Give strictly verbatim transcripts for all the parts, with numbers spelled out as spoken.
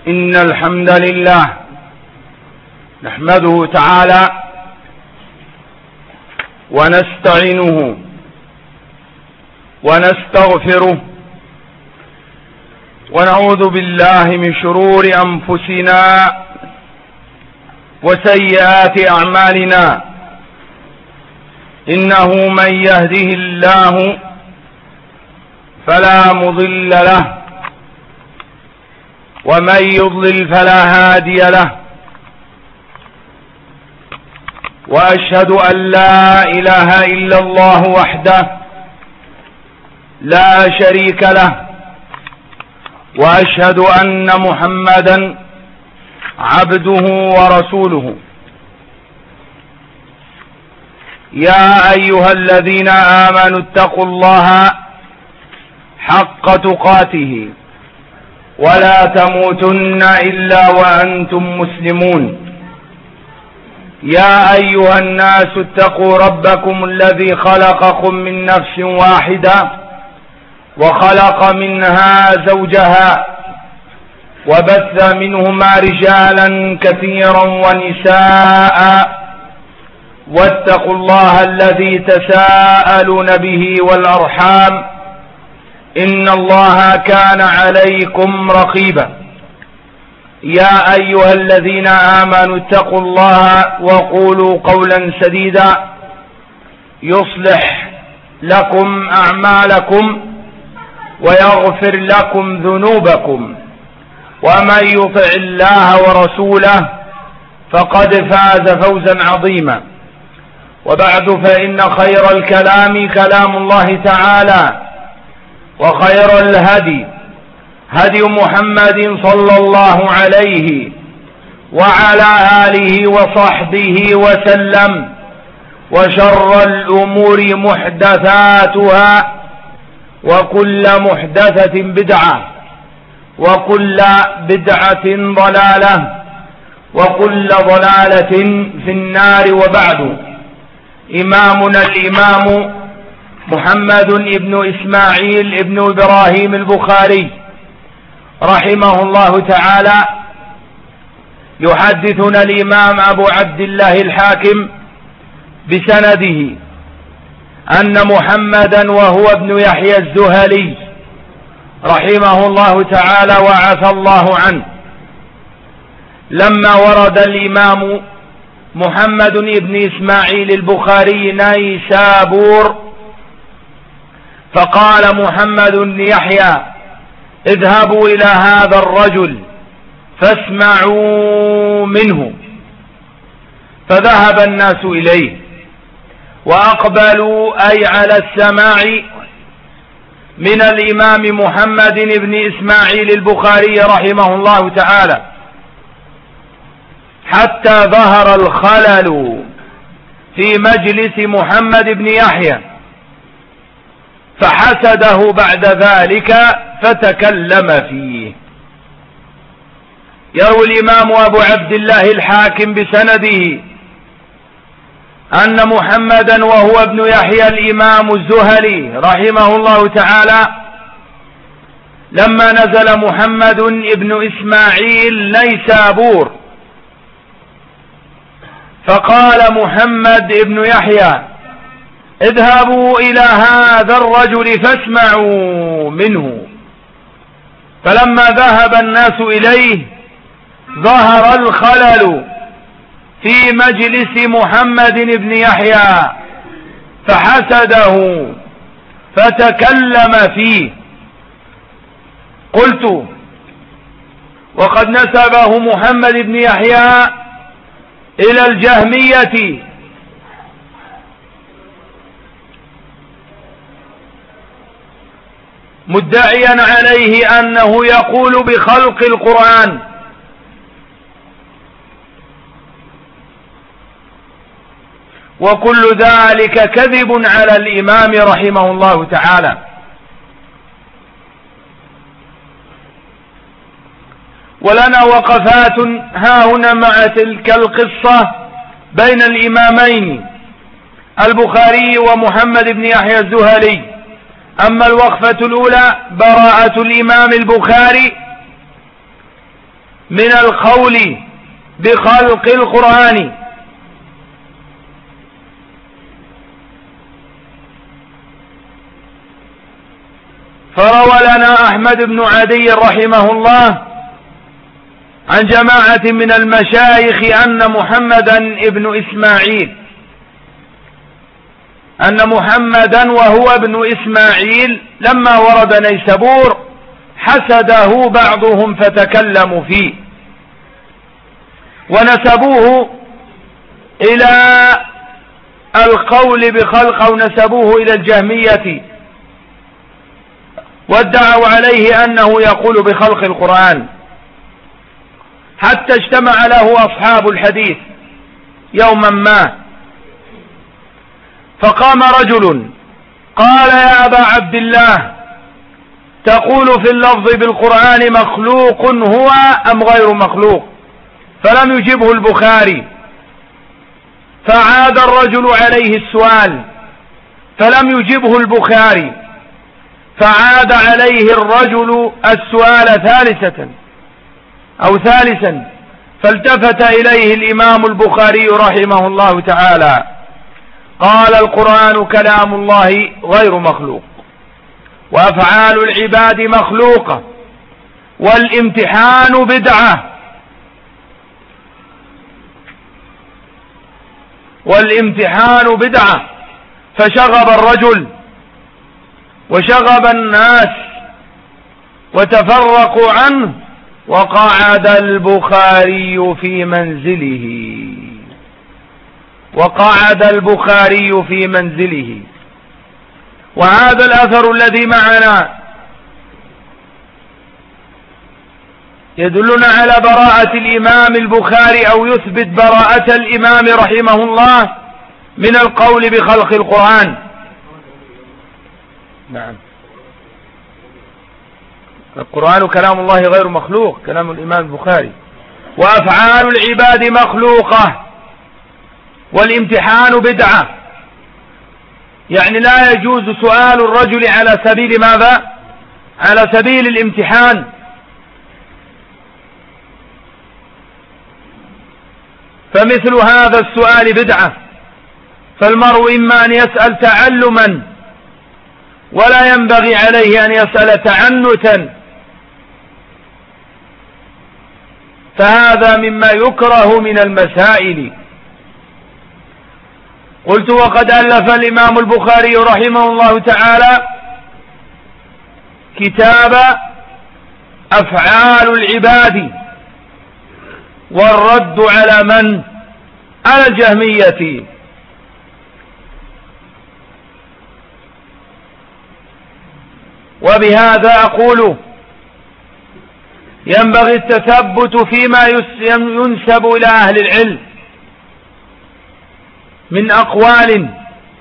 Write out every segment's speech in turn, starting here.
إن الحمد لله نحمده تعالى ونستعينه ونستغفره ونعوذ بالله من شرور أنفسنا وسيئات أعمالنا. إنه من يهده الله فلا مضل له ومن يضلل فلا هادي له، وأشهد أن لا إله إلا الله وحده لا شريك له، وأشهد أن محمدا عبده ورسوله. يا أيها الذين آمنوا اتقوا الله حق تقاته ولا تموتن إلا وأنتم مسلمون. يا أيها الناس اتقوا ربكم الذي خلقكم من نفس واحدة وخلق منها زوجها وبث منهما رجالا كثيرا ونساء، واتقوا الله الذي تساءلون به والأرحام إن الله كان عليكم رقيبا. يا أيها الذين آمنوا اتقوا الله وقولوا قولا سديدا يصلح لكم أعمالكم ويغفر لكم ذنوبكم، ومن يطع الله ورسوله فقد فاز فوزا عظيما. وبعد، فإن خير الكلام كلام الله تعالى، وخير الهدي هدي محمد صلى الله عليه وعلى آله وصحبه وسلم، وشر الأمور محدثاتها، وكل محدثة بدعة، وكل بدعة ضلالة، وكل ضلالة في النار. وبعد، إمامنا الإمام محمد ابن إسماعيل ابن إبراهيم البخاري رحمه الله تعالى يحدثنا الإمام أبو عبد الله الحاكم بسنده أن محمدا وهو ابن يحيى الزهلي رحمه الله تعالى وعفى الله عنه، لما ورد الإمام محمد ابن إسماعيل البخاري نيسابور فقال محمد بن يحيى: اذهبوا إلى هذا الرجل فاسمعوا منه. فذهب الناس إليه وأقبلوا أي على السماع من الإمام محمد بن إسماعيل البخاري رحمه الله تعالى، حتى ظهر الخلل في مجلس محمد بن يحيى، فحسده بعد ذلك فتكلم فيه. يروي الإمام أبو عبد الله الحاكم بسنده أن محمدا وهو ابن يحيى الإمام الزهلي رحمه الله تعالى لما نزل محمد ابن إسماعيل نيسابور فقال محمد ابن يحيى: اذهبوا إلى هذا الرجل فاسمعوا منه. فلما ذهب الناس إليه ظهر الخلل في مجلس محمد بن يحيى، فحسده فتكلم فيه. قلت: وقد نسبه محمد بن يحيى إلى الجهمية، مدعيا عليه أنه يقول بخلق القرآن، وكل ذلك كذب على الإمام رحمه الله تعالى. ولنا وقفات هاهنا مع تلك القصة بين الإمامين البخاري ومحمد بن يحيى الزهلي. أما الوقفة الأولى براءة الإمام البخاري من القول بخلق القرآن. فروى لنا أحمد بن عدي رحمه الله عن جماعة من المشايخ أن محمدا ابن إسماعيل أن محمدا وهو ابن إسماعيل لما ورد نيسابور حسده بعضهم فتكلموا فيه ونسبوه إلى القول بخلق أو نسبوه إلى الجهمية وادعوا عليه أنه يقول بخلق القرآن، حتى اجتمع له أصحاب الحديث يوما ما فقام رجل قال يا أبا عبد الله تقول في اللفظ بالقرآن مخلوق هو أم غير مخلوق؟ فلم يجبه البخاري، فعاد الرجل عليه السؤال فلم يجبه البخاري، فعاد عليه الرجل السؤال ثالثة أو ثالثا، فالتفت إليه الإمام البخاري رحمه الله تعالى قال القرآن كلام الله غير مخلوق، وأفعال العباد مخلوقة، والامتحان بدعة، والامتحان بدعة. فشغب الرجل وشغب الناس وتفرقوا عنه، وقعد البخاري في منزله وقعد البخاري في منزله. وهذا الأثر الذي معنا يدلنا على براءة الإمام البخاري أو يثبت براءة الإمام رحمه الله من القول بخلق القرآن. نعم، القرآن كلام الله غير مخلوق، كلام الإمام البخاري. وأفعال العباد مخلوقة، والامتحان بدعة، يعني لا يجوز سؤال الرجل على سبيل ماذا؟ على سبيل الامتحان. فمثل هذا السؤال بدعة، فالمرء إما أن يسأل تعلما ولا ينبغي عليه أن يسأل تعنتا، فهذا مما يكره من المسائل. قلت وقد ألف الإمام البخاري رحمه الله تعالى كتاب أفعال العباد والرد على من؟ على الجهمية. وبهذا أقول ينبغي التثبت فيما ينسب إلى أهل العلم من أقوال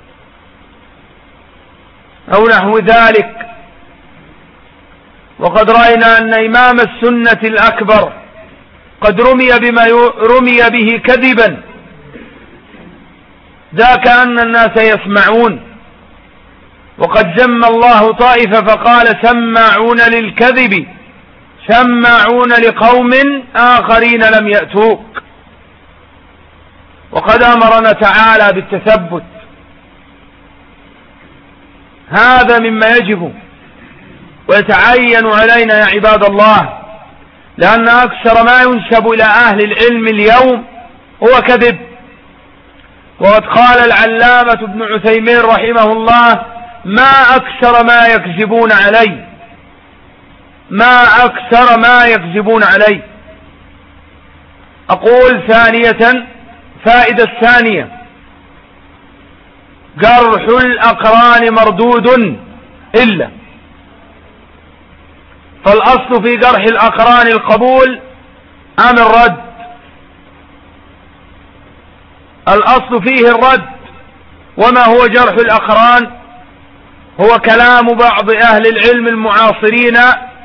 أو نحو ذلك. وقد رأينا أن إمام السنة الأكبر قد رمي بما رمي به كذبا، ذاك أن الناس يسمعون، وقد ذم الله طائفة فقال سماعون للكذب سماعون لقوم آخرين لم يأتوك. وقد أمرنا تعالى بالتثبت، هذا مما يجب ويتعين علينا يا عباد الله، لأن أكثر ما ينسب إلى أهل العلم اليوم هو كذب. وقد قال العلامة ابن عثيمين رحمه الله ما أكثر ما يكذبون عليه، ما أكثر ما يكذبون عليه. أقول ثانية، فائدة الثانية، جرح الأقران مردود إلا، فالأصل في جرح الأقران القبول أم الرد؟ الأصل فيه الرد. وما هو جرح الأقران؟ هو كلام بعض أهل العلم المعاصرين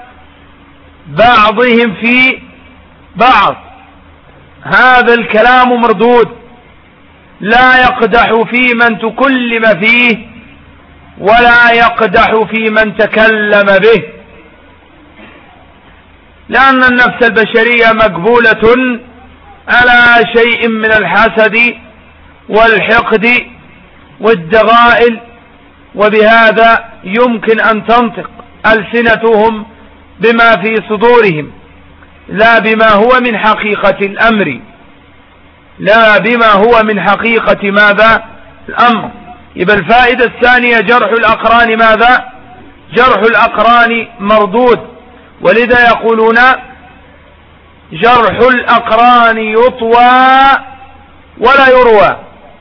بعضهم في بعض، هذا الكلام مردود، لا يقدح في من تكلم فيه ولا يقدح في من تكلم به، لأن النفس البشرية مقبولة على شيء من الحسد والحقد والدغائل، وبهذا يمكن أن تنطق ألسنتهم بما في صدورهم لا بما هو من حقيقة الأمر، لا بما هو من حقيقة ماذا الأمر. يبقى الفائدة الثانية جرح الأقران ماذا؟ جرح الأقران مردود، ولذا يقولون جرح الأقران يطوى ولا يروى،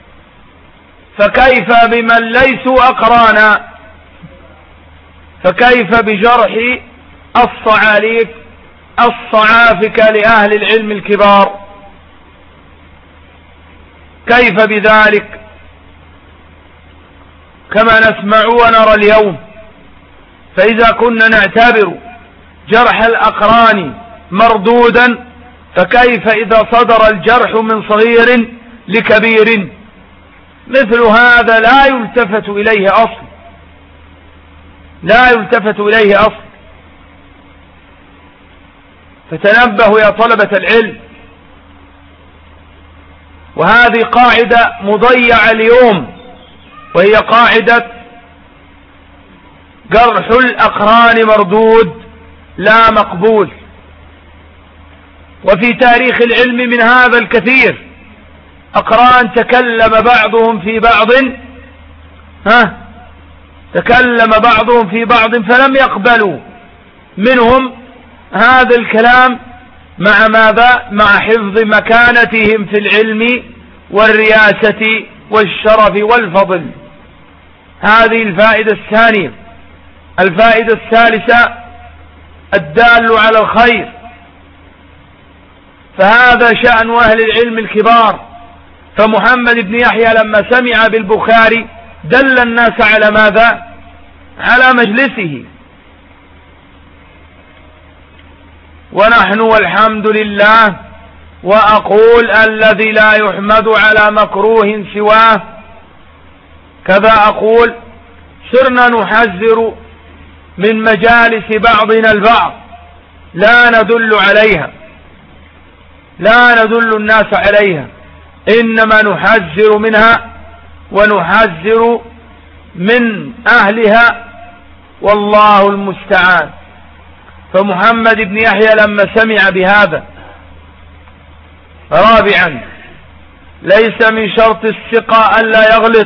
فكيف بمن ليسوا أقرانا؟ فكيف بجرح الصعاليك الصعافك لأهل العلم الكبار؟ كيف بذلك؟ كما نسمع ونرى اليوم. فإذا كنا نعتبر جرح الأقران مردودا، فكيف إذا صدر الجرح من صغير لكبير؟ مثل هذا لا يلتفت إليه أصل، لا يلتفت إليه أصل. فتنبهوا يا طلبة العلم، وهذه قاعدة مضيعة اليوم، وهي قاعدة جرح الأقران مردود لا مقبول. وفي تاريخ العلم من هذا الكثير، أقران تكلم بعضهم في بعض ها تكلم بعضهم في بعض فلم يقبلوا منهم هذا الكلام، مع ماذا؟ مع حفظ مكانتهم في العلم والرياسة والشرف والفضل. هذه الفائدة الثانية. الفائدة الثالثة الدال على الخير، فهذا شأن أهل العلم الكبار. فمحمد بن يحيى لما سمع بالبخاري دل الناس على ماذا؟ على مجلسه. ونحن والحمد لله، وأقول الذي لا يحمد على مكروه سواه، كذا أقول صرنا نحذر من مجالس بعضنا البعض، لا ندل عليها، لا ندل الناس عليها، إنما نحذر منها ونحذر من أهلها، والله المستعان. فمحمد بن يحيى لما سمع بهذا. رابعا، ليس من شرط الثقة ألا يغلط،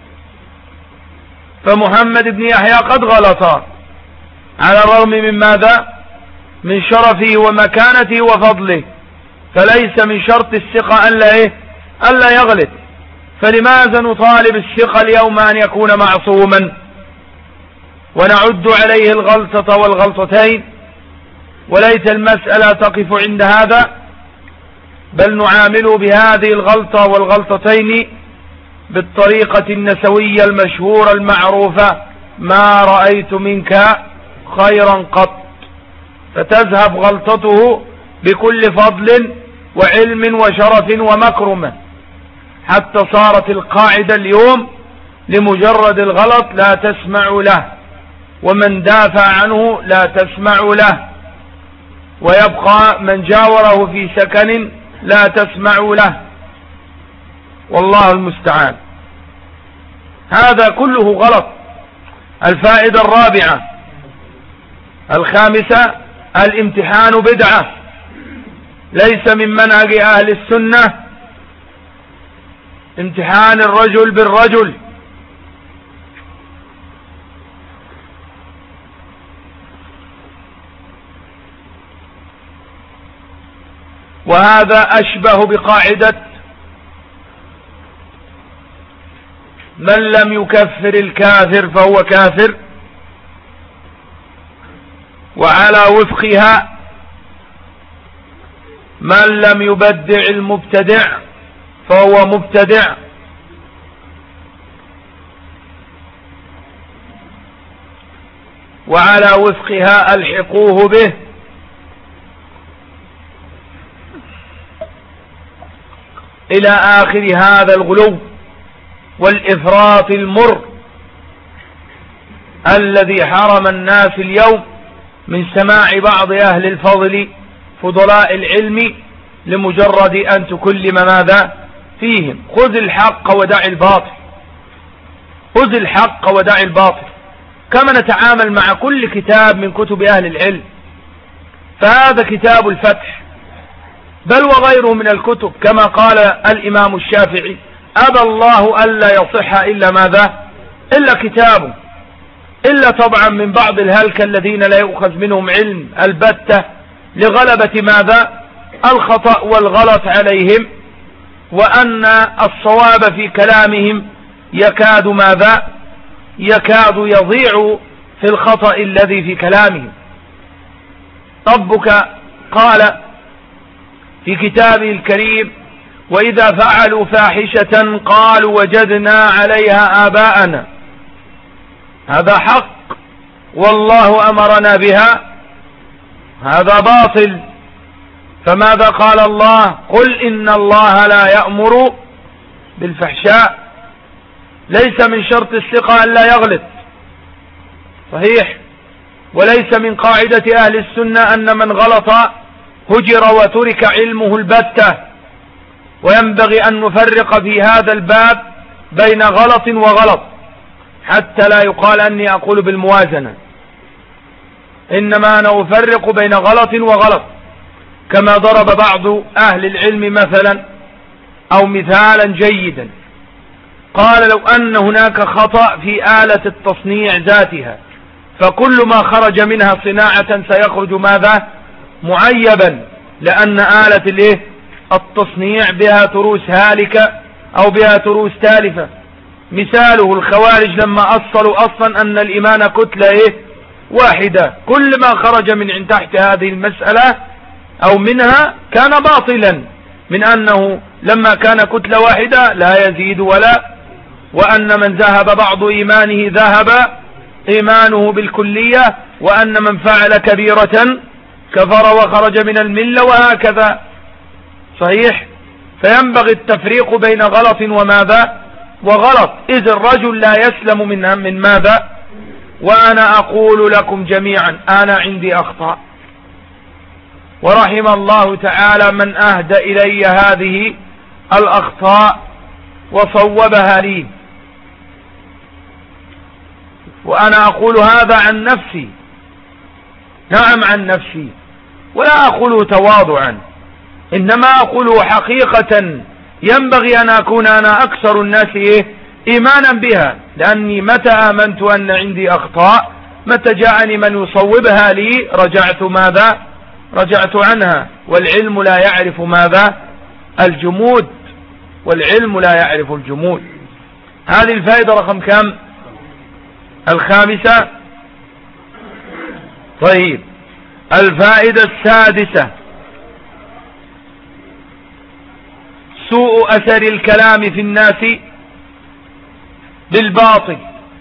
فمحمد بن يحيى قد غلط على الرغم من ماذا؟ من شرفه ومكانته وفضله، فليس من شرط الثقة ألا إيه؟ ألا يغلط. فلماذا نطالب الثقة اليوم أن يكون معصوما ونعد عليه الغلطة والغلطتين؟ وليت المسألة تقف عند هذا، بل نعامل بهذه الغلطة والغلطتين بالطريقة النسوية المشهورة المعروفة: ما رأيت منك خيرا قط، فتذهب غلطته بكل فضل وعلم وشرف ومكرمة، حتى صارت القاعدة اليوم لمجرد الغلط لا تسمع له، ومن دافع عنه لا تسمع له، ويبقى من جاوره في سكن لا تسمع له، والله المستعان. هذا كله غلط. الفائدة الرابعة. الخامسة، الامتحان بدعة، ليس من منهج أهل السنة امتحان الرجل بالرجل. وهذا أشبه بقاعدة من لم يكفر الكافر فهو كافر، وعلى وفقها من لم يبدع المبتدع فهو مبتدع، وعلى وفقها ألحقوه به، إلى آخر هذا الغلو والإفراط المر الذي حرم الناس اليوم من سماع بعض أهل الفضل فضلاء العلم لمجرد أن تكلم ماذا فيهم. خذ الحق ودع الباطل، خذ الحق ودع الباطل، كما نتعامل مع كل كتاب من كتب أهل العلم. فهذا كتاب الفتح، بل وغيره من الكتب، كما قال الإمام الشافعي: أبى الله ألا يصح إلا ماذا إلا كتابه، إلا طبعا من بعض الهلكة الذين لا يؤخذ منهم علم البتة لغلبة ماذا الخطأ والغلط عليهم، وأن الصواب في كلامهم يكاد ماذا يكاد يضيع في الخطأ الذي في كلامهم. ربك قال في كتابه الكريم: وإذا فعلوا فاحشة قالوا وجدنا عليها آباءنا. هذا حق والله أمرنا بها، هذا باطل. فماذا قال الله؟ قل إن الله لا يأمر بالفحشاء. ليس من شرط الثقة أن لا يغلط، صحيح، وليس من قاعدة أهل السنة أن من غلط هجر وترك علمه البتة. وينبغي أن نفرق في هذا الباب بين غلط وغلط، حتى لا يقال أني أقول بالموازنة، إنما أنا أفرق بين غلط وغلط. كما ضرب بعض أهل العلم مثلا أو مثالا جيدا، قال: لو أن هناك خطأ في آلة التصنيع ذاتها، فكل ما خرج منها صناعة سيخرج ماذا معيبا، لأن آلة الايه التصنيع بها تروس هالكة أو بها تروس تالفة. مثاله الخوارج لما أصلوا أصلا أن الإيمان كتلة إيه واحدة، كل ما خرج من تحت هذه المسألة أو منها كان باطلا، من أنه لما كان كتلة واحدة لا يزيد ولا، وأن من ذهب بعض إيمانه ذهب إيمانه بالكلية، وأن من فعل كبيرة كفر وخرج من الملة، وهكذا. صحيح. فينبغي التفريق بين غلط وماذا وغلط، إذ الرجل لا يسلم من من ماذا. وأنا أقول لكم جميعا أنا عندي أخطاء، ورحم الله تعالى من أهدى إلي هذه الأخطاء وصوبها لي. وأنا أقول هذا عن نفسي، نعم عن نفسي، ولا أقوله تواضعا، إنما أقوله حقيقة ينبغي أن أكون أنا أكثر الناس إيه إيمانا بها، لأني متى آمنت أن عندي أخطاء، متى جاءني من يصوبها لي رجعت ماذا رجعت عنها. والعلم لا يعرف ماذا الجمود، والعلم لا يعرف الجمود. هذه الفائدة رقم كم؟ الخامسة. طيب، الفائدة السادسة: سوء أثر الكلام في الناس بالباطل،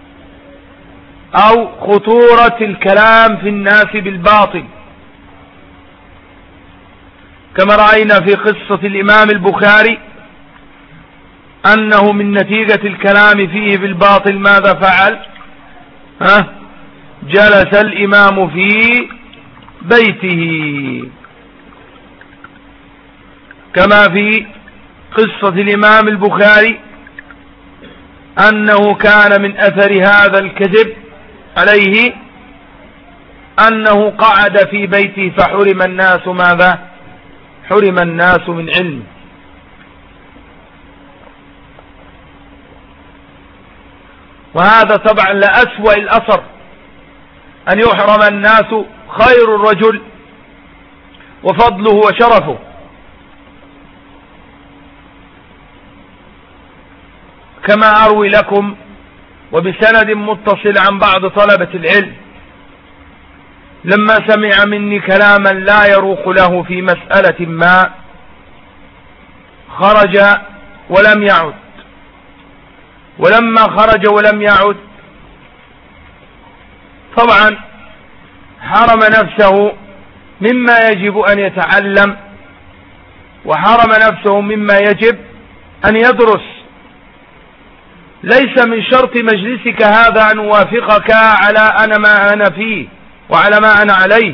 أو خطورة الكلام في الناس بالباطل، كما رأينا في قصة الإمام البخاري أنه من نتيجة الكلام فيه بالباطل ماذا فعل؟ ها؟ جلس الإمام في بيته. كما في قصة الإمام البخاري أنه كان من أثر هذا الكذب عليه أنه قعد في بيته فحرم الناس ماذا؟ حرم الناس من علم. وهذا طبعا لأسوأ الأثر، أن يحرم الناس خير الرجل وفضله وشرفه. كما أروي لكم وبسند متصل عن بعض طلبة العلم، لما سمع مني كلاما لا يروق له في مسألة ما خرج ولم يعد، ولما خرج ولم يعد طبعا حرم نفسه مما يجب أن يتعلم، وحرم نفسه مما يجب أن يدرس. ليس من شرط مجلسك هذا أن أوافقك على أنا ما أنا فيه، وعلى ما أنا عليه،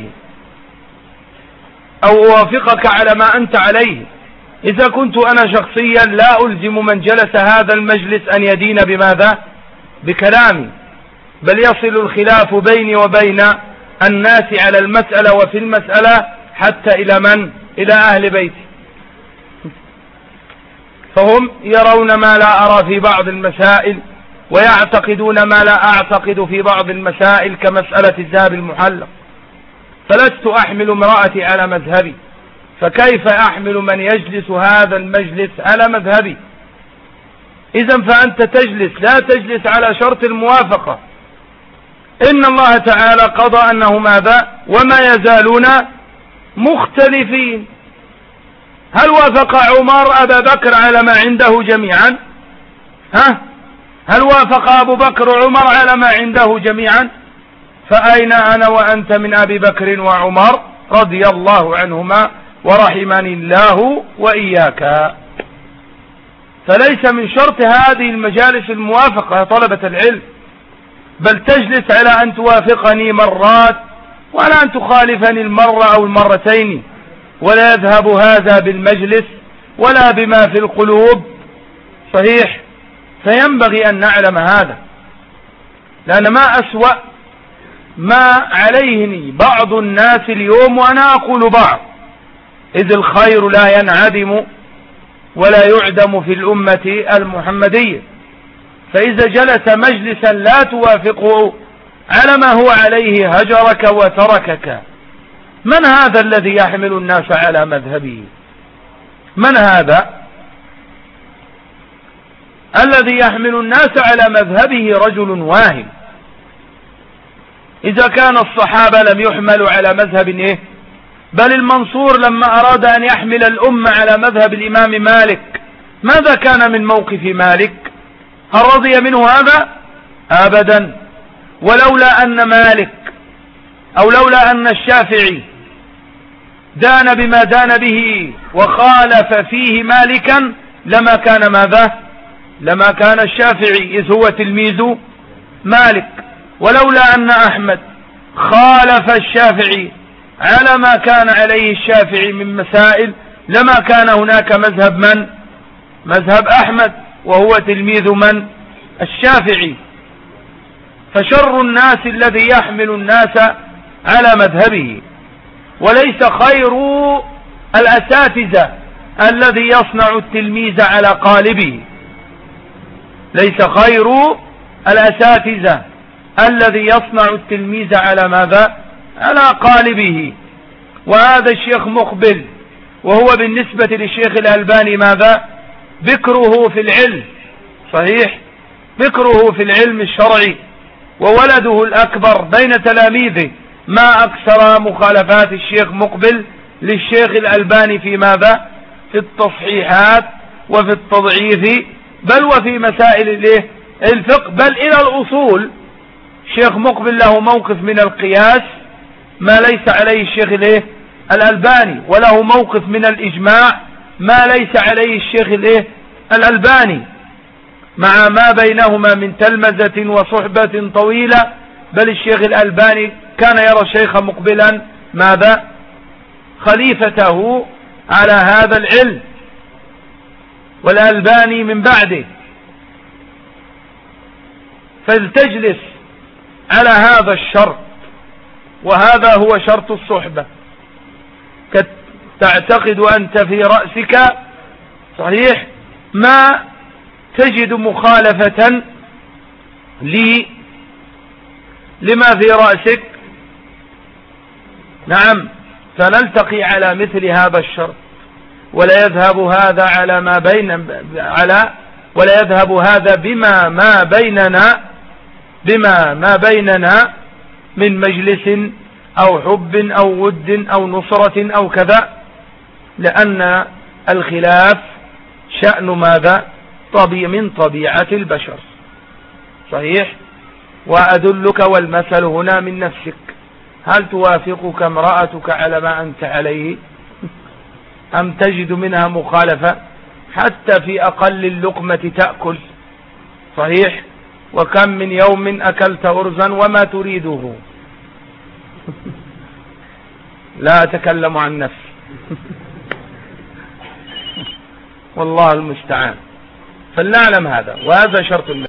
أو أوافقك على ما أنت عليه. إذا كنت أنا شخصيا لا ألزم من جلس هذا المجلس أن يدين بماذا؟ بكلامي، بل يصل الخلاف بيني وبين الناس على المسألة وفي المسألة حتى إلى من؟ إلى أهل بيتي، فهم يرون ما لا أرى في بعض المسائل ويعتقدون ما لا أعتقد في بعض المسائل كمسألة الذهب المحلق، فلست أحمل امرأتي على مذهبي، فكيف أحمل من يجلس هذا المجلس على مذهبي؟ إذن فأنت تجلس، لا تجلس على شرط الموافقة. إن الله تعالى قضى أنه ماذا؟ وما يزالون مختلفين. هل وافق عمر أبا بكر على ما عنده جميعا؟ ها؟ هل وافق أبو بكر عمر على ما عنده جميعا؟ فأين أنا وأنت من أبي بكر وعمر رضي الله عنهما ورحمني الله وإياك؟ فليس من شرط هذه المجالس الموافقة يا طلبة العلم، بل تجلس على أن توافقني مرات وعلى أن تخالفني المرة أو المرتين، ولا يذهب هذا بالمجلس ولا بما في القلوب. صحيح؟ فينبغي أن نعلم هذا، لأن ما أسوأ ما عليه بعض الناس اليوم، وأنا أقول بعض، إذ الخير لا ينعدم ولا يعدم في الأمة المحمدية. فإذا جلس مجلسا لا توافقه على ما هو عليه هجرك وتركك. من هذا الذي يحمل الناس على مذهبه؟ من هذا الذي يحمل الناس على مذهبه؟ رجل واهم. إذا كان الصحابة لم يحملوا على مذهب إيه؟ بل المنصور لما أراد أن يحمل الأمة على مذهب الإمام مالك، ماذا كان من موقف مالك؟ هل رضي منه هذا؟ أبدا. ولولا أن مالك أو لولا أن الشافعي دان بما دان به وخالف فيه مالكا لما كان ماذا؟ لما كان الشافعي، إذ هو تلميذ مالك. ولولا أن أحمد خالف الشافعي على ما كان عليه الشافعي من مسائل لما كان هناك مذهب من؟ مذهب أحمد، وهو تلميذ من؟ الشافعي. فشر الناس الذي يحمل الناس على مذهبه، وليس خير الأساتذة الذي يصنع التلميذ على قالبه. ليس خير الأساتذة الذي يصنع التلميذ على ماذا؟ على قالبه. وهذا الشيخ مقبل، وهو بالنسبة للشيخ الألباني ماذا؟ بكره في العلم. صحيح؟ بكره في العلم الشرعي، وولده الأكبر بين تلاميذه. ما أكثر مخالفات الشيخ مقبل للشيخ الألباني في ماذا؟ في التصحيحات وفي التضعيف، بل وفي مسائل الفقه، بل إلى الأصول. الشيخ مقبل له موقف من القياس ما ليس عليه الشيخ الألباني، وله موقف من الإجماع ما ليس عليه الشيخ الألباني، مع ما بينهما من تلمذة وصحبة طويلة. بل الشيخ الألباني كان يرى الشيخ مقبلا ماذا؟ خليفته على هذا العلم، والألباني من بعده. فلتجلس على هذا الشرط، وهذا هو شرط الصحبة. تعتقد أنت في رأسك صحيح ما تجد مخالفة لي لما في رأسك، نعم، فنلتقي على مثل هذا الشرط، ولا يذهب هذا على ما بين على ولا يذهب هذا بما ما بيننا بما ما بيننا من مجلس أو حب أو ود أو نصرة أو كذا، لأن الخلاف شأن ماذا؟ طبيعي من طبيعة البشر. صحيح؟ وأدلك والمثل هنا من نفسك. هل توافقك امرأتك على ما أنت عليه أم تجد منها مخالفة؟ حتى في أقل اللقمة تأكل. صحيح؟ وكم من يوم أكلت أرزا وما تريده. لا أتكلم عن نفسي. والله المستعان. فلنعلم هذا، وهذا شرط النبي.